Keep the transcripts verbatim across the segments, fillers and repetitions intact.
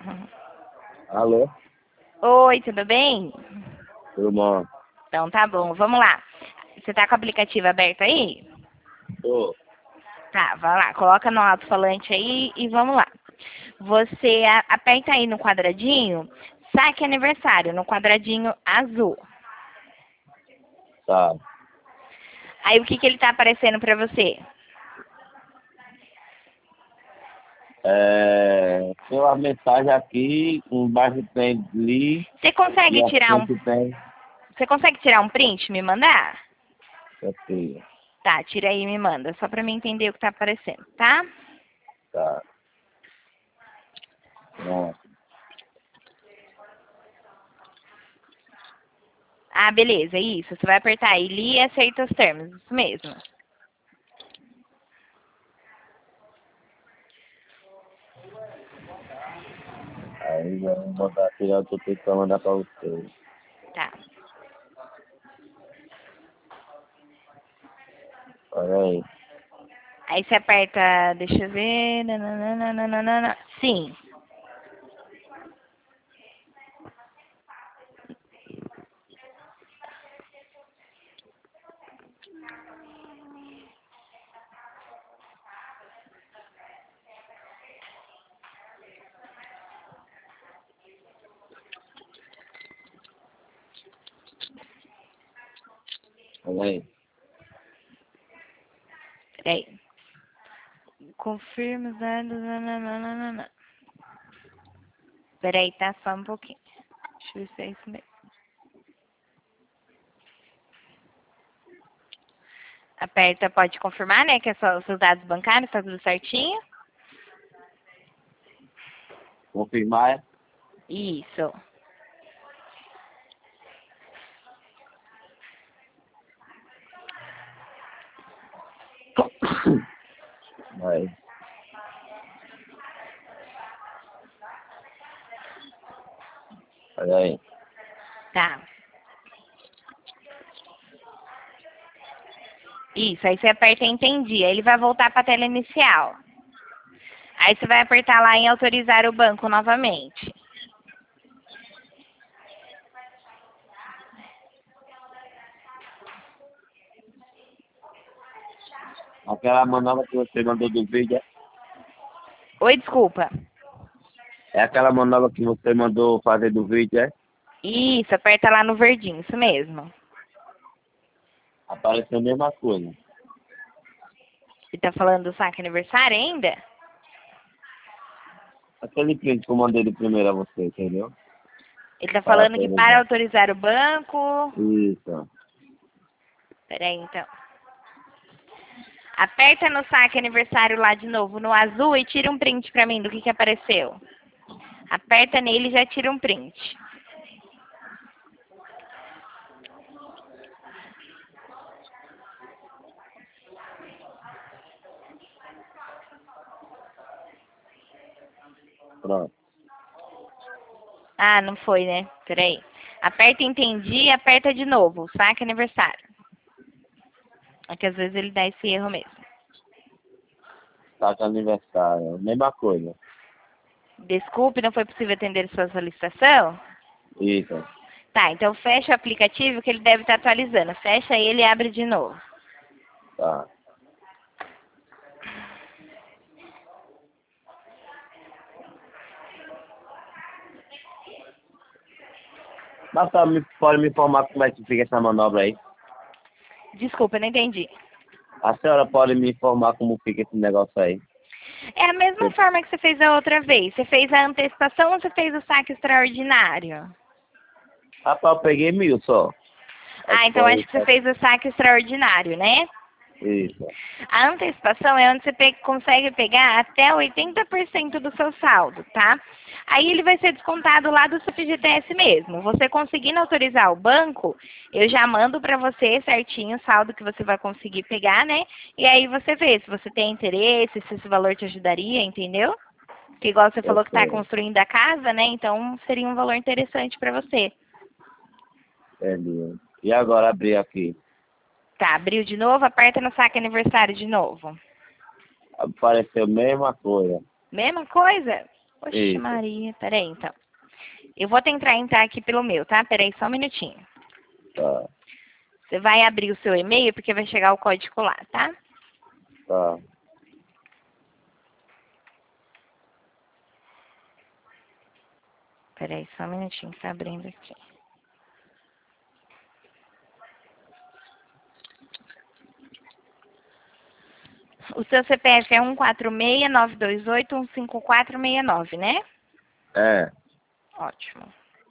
Alô? Oi, tudo bem? Tudo bom? Então tá bom, vamos lá. Você tá com o aplicativo aberto aí? Tô. Tá, vai lá, coloca no alto-falante aí e vamos lá. Você a- aperta aí no quadradinho, saque aniversário, no quadradinho azul. Tá. Aí o que que ele tá aparecendo pra você? É, tem uma mensagem aqui, embaixo tem li Você e consegue à tirar um, frente tem você consegue tirar um print e me mandar? aqui. Tá, tira aí e me manda, só pra mim entender o que tá aparecendo, tá? Tá. Pronto. Ah, beleza, isso. Você vai apertar aí, li e aceita os termos, isso mesmo. Aí vamos botar aqui, eu tô tentando mandar pra você. Tá. Olha aí. Aí você aperta, deixa eu ver, nananana, sim. Olha aí. Peraí. Confirma os dados, nananana. Peraí, tá? Só um pouquinho. Deixa eu ver se é isso mesmo. Aperta, pode confirmar, né? Que é só os seus dados bancários, tá tudo certinho? Confirmar, é? Isso. Aí. Olha aí. Tá. Isso, aí você aperta entendi. Aí ele vai voltar para a tela inicial. Aí você vai apertar lá em autorizar o banco novamente. Aquela manobra que você mandou do vídeo, é? Oi, desculpa. É aquela manobra que você mandou fazer do vídeo, é? Isso, aperta lá no verdinho, isso mesmo. Apareceu a mesma coisa. Ele tá falando do saque aniversário ainda? Aquele print que eu mandei de primeiro a você, entendeu? Ele tá Para falando que para autorizar. autorizar o banco... Isso. Peraí, então. Aperta no saque aniversário lá de novo, no azul, e tira um print pra mim do que que apareceu. Aperta nele e já tira um print. Pronto. Ah, não foi, né? Peraí. Aperta entendi e aperta de novo. Saque aniversário. É que às vezes ele dá esse erro mesmo. Tá de aniversário. Mesma coisa. Desculpe, não foi possível atender sua solicitação? Isso. Tá, então fecha o aplicativo que ele deve estar atualizando. Fecha ele e abre de novo. Tá. Mas só me, pode me informar como é que fica essa manobra aí? Desculpa, não entendi. A senhora pode me informar como fica esse negócio aí? É a mesma Eu, forma que você fez a outra vez. Você fez a antecipação ou você fez o saque extraordinário? rapaz, eu peguei mil só. Aí Ah, então foi, acho que você fez o saque extraordinário, né? isso. A antecipação é onde você pe- consegue pegar até oitenta por cento do seu saldo, tá? Aí ele vai ser descontado lá do seu F G T S mesmo. Você conseguindo autorizar o banco, eu já mando para você certinho o saldo que você vai conseguir pegar, né? E aí você vê se você tem interesse, se esse valor te ajudaria, entendeu? Porque igual você Eu falou que está sei. construindo a casa, né? Então seria um valor interessante para você. Entendi. E agora abrir aqui. Tá, abriu de novo, aperta no saque aniversário de novo. Apareceu a mesma coisa. Mesma coisa? Oxe, Isso. Maria. Peraí, então. Eu vou tentar entrar aqui pelo meu, tá? Peraí, só um minutinho. Tá, Você vai abrir o seu e-mail, porque vai chegar o código lá, tá? tá. Peraí, só um minutinho que tá abrindo aqui. O seu C P F é um quatro seis, nove dois oito, um cinco quatro seis nove, né? É, Ótimo.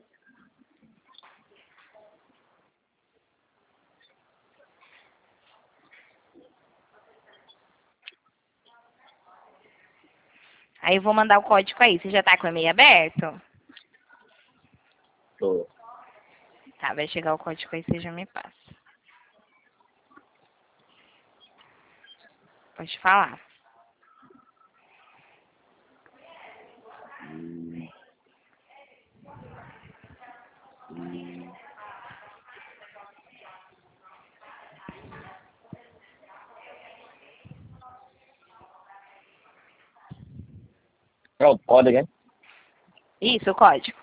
Aí eu vou mandar o código aí. Você já tá com o e-mail aberto? tô. Tá, vai chegar o código aí, você já me passa. Pode falar. Hum, hum. Pronto, código, hein? Isso, o código.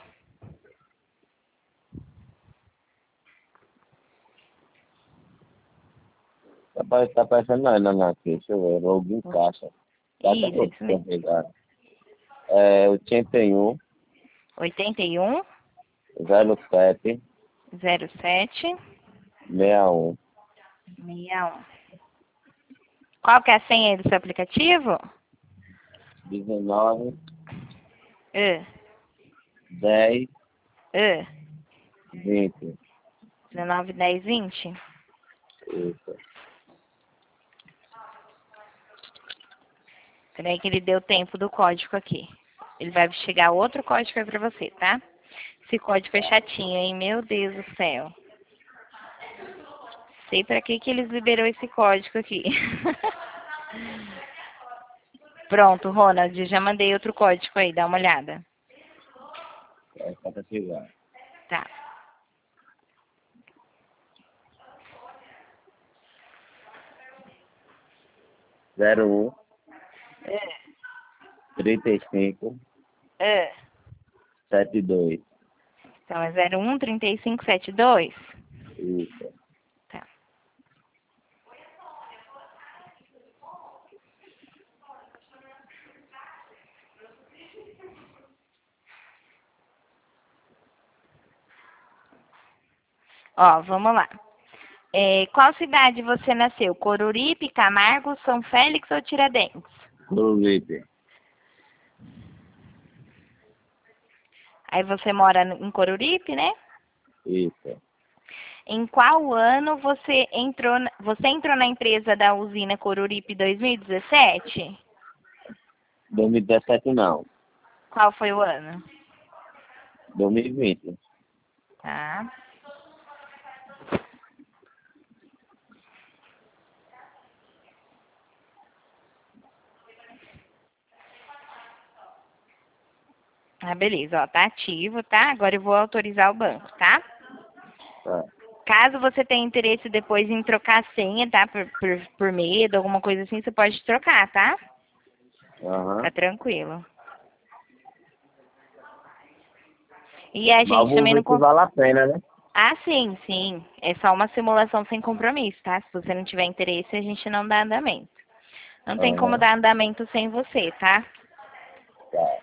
Tá, apare- tá aparecendo não, não, não, aqui. Deixa eu ver. Login caixa. Tá até Isso, outro isso mesmo. carregado. É oitenta e um, oitenta e um, zero sete, zero sete, sessenta e um. sessenta e um. Qual que é a senha aí do seu aplicativo? dezenove, Uh, dez, uh, vinte. dezenove, dez, vinte. Isso. Peraí que ele deu tempo do código aqui. Ele vai chegar outro código aí pra você, tá? Esse código é chatinho, hein? Meu Deus do céu. Sei pra que que eles liberou esse código aqui. Pronto, Ronald, já mandei outro código aí, dá uma olhada. É só pra chegar. Tá. zero um, É, trinta e cinco, é. setenta e dois. Então é zero um, trinta e cinco, setenta e dois? Isso. Tá. Ó, vamos lá. É, qual cidade você nasceu? Coruripe, Camargo, São Félix ou Tiradentes? Coruripe. Aí você mora em Coruripe, né? Isso. Em qual ano você entrou, na- você entrou na empresa da usina Coruripe dois mil e dezessete? dois mil e dezessete não. Qual foi o ano? dois mil e vinte. Tá. Ah, beleza, ó, tá ativo, tá? Agora eu vou autorizar o banco, tá? Tá. Caso você tenha interesse depois em trocar a senha, tá? Por, por, por medo, alguma coisa assim, você pode trocar, tá? Aham. Fica tranquilo. E a Mas gente vou também não... ver se con- vale a pena, né? Ah, sim, sim. É só uma simulação sem compromisso, tá? Se você não tiver interesse, a gente não dá andamento. Não tem como Aham. dar andamento sem você, tá? Tá.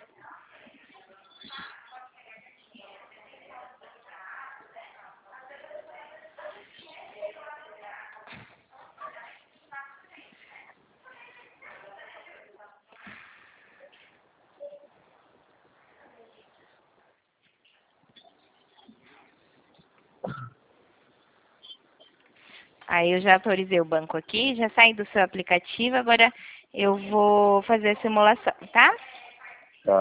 Aí eu já autorizei o banco aqui, já saí do seu aplicativo, agora eu vou fazer a simulação, tá? Tá.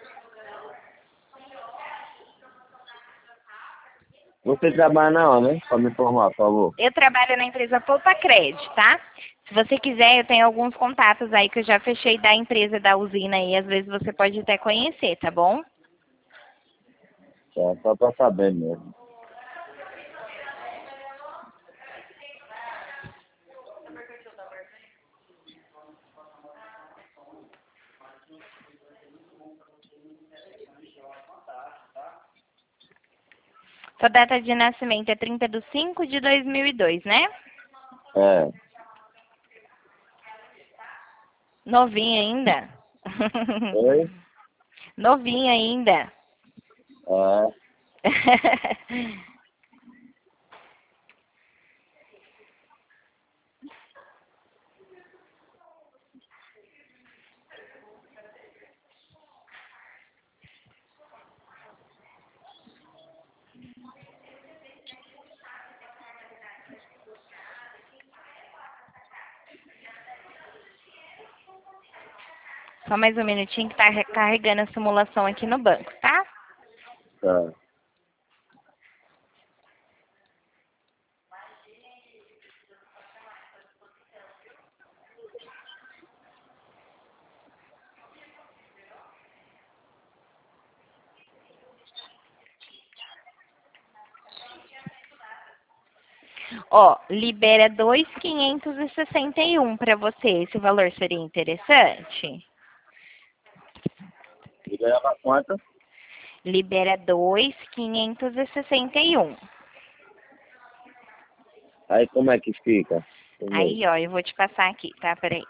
Você trabalha na onde, né? Pode me informar, por favor. Eu trabalho na empresa Poupa Crédito, tá? Se você quiser, eu tenho alguns contatos aí que eu já fechei da empresa da usina aí, às vezes você pode até conhecer, tá bom? Tá, só pra saber mesmo. Sua data de nascimento é trinta de cinco de dois mil e dois, né? É. Novinho ainda. Oi? Novinho ainda. É. Só mais um minutinho que tá recarregando a simulação aqui no banco, tá? Tá. Ó, libera dois mil quinhentos e sessenta e um para você. Esse valor seria interessante? E ganhava quanto? Libera dois mil quinhentos e sessenta e um. Aí como é que fica? Aí, ó, eu vou te passar aqui, tá? Peraí.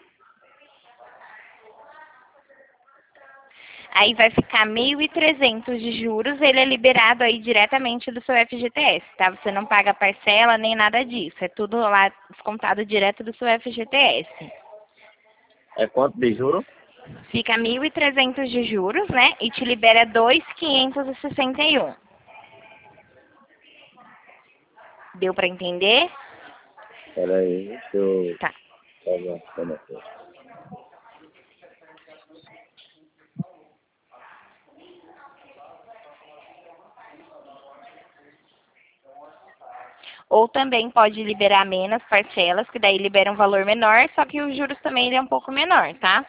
Aí vai ficar mil e trezentos de juros, ele é liberado aí diretamente do seu F G T S, tá? Você não paga parcela nem nada disso, é tudo lá descontado direto do seu F G T S. É quanto de juro? Fica mil e trezentos de juros, né? E te libera dois mil quinhentos e sessenta e um. Deu pra entender? Peraí, deixa eu... Tá. Tá bom, tá bom. Ou também pode liberar menos parcelas, que daí libera um valor menor, só que os juros também ele é um pouco menor, tá?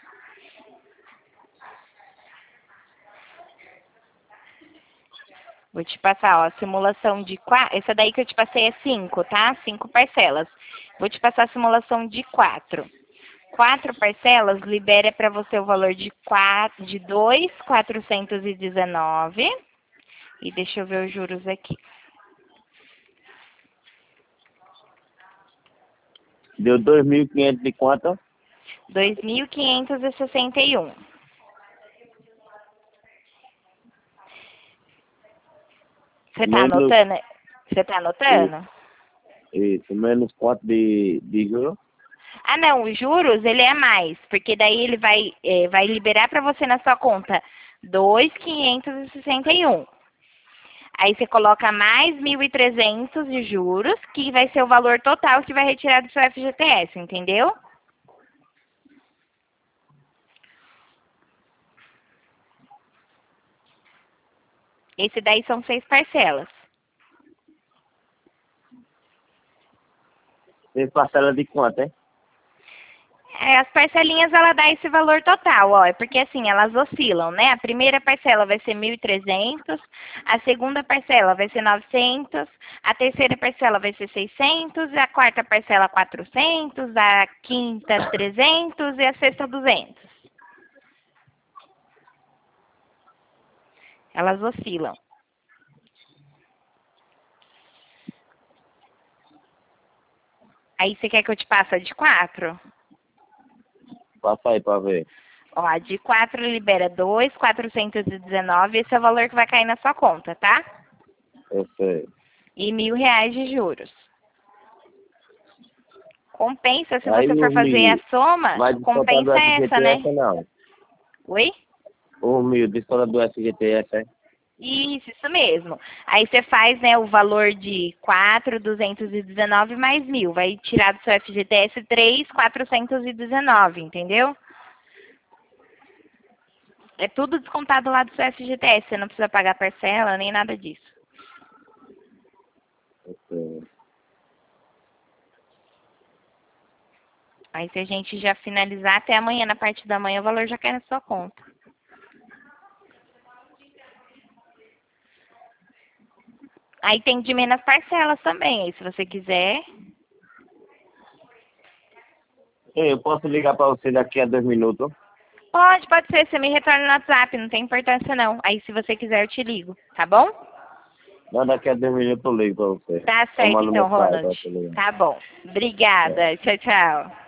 Vou te passar, ó, a simulação de quatro. Essa daí que eu te passei é cinco, tá? Cinco parcelas. Vou te passar a simulação de quatro. Quatro parcelas libera para você o valor de quatro, de dois mil quatrocentos e dezenove. E deixa eu ver os juros aqui. Deu dois mil e quinhentos de quanto? dois mil quinhentos e sessenta e um. Você tá Menos... anotando? Você tá anotando? Isso, menos quanto de, de juro? Ah, não, os juros ele é mais, porque daí ele vai, é, vai liberar para você na sua conta dois mil quinhentos e sessenta e um. Aí você coloca mais mil e trezentos de juros, que vai ser o valor total que vai retirar do seu F G T S, entendeu? Esse daí são seis parcelas. Tem parcela de quanto, hein? É, as parcelinhas, ela dá esse valor total, ó, é porque assim, elas oscilam, né? A primeira parcela vai ser mil e trezentos, a segunda parcela vai ser novecentos, a terceira parcela vai ser seiscentos, a quarta parcela quatrocentos, a quinta trezentos e a sexta duzentos. Elas oscilam. Aí você quer que eu te passe a de quatro? Passa aí pra ver. Ó, a de quatro libera dois mil quatrocentos e dezenove, esse é o valor que vai cair na sua conta, tá? Eu sei. E mil reais de juros. Compensa, se Aí você for o fazer a mil soma, vai descontar do compensa essa, né? F G T S não? Oi? O mil desconta do F G T S, é? Isso, isso mesmo. Aí você faz, né, o valor de quatro mil duzentos e dezenove mais mil. Vai tirar do seu F G T S três mil quatrocentos e dezenove, entendeu? É tudo descontado lá do seu F G T S. Você não precisa pagar parcela, nem nada disso. Eu sei. Aí se a gente já finalizar até amanhã, na parte da manhã, o valor já cai na sua conta. Aí tem de menos parcelas também, aí se você quiser. Ei, eu posso ligar pra você daqui a dois minutos? Pode, pode ser. Você me retorna no WhatsApp, não tem importância não. Aí se você quiser eu te ligo, tá bom? Não, daqui a dez minutos eu ligo pra você. Tá certo, Eu mando então, mensagem pra Ronald. você ligar. Tá bom. Obrigada. Tchau, tchau.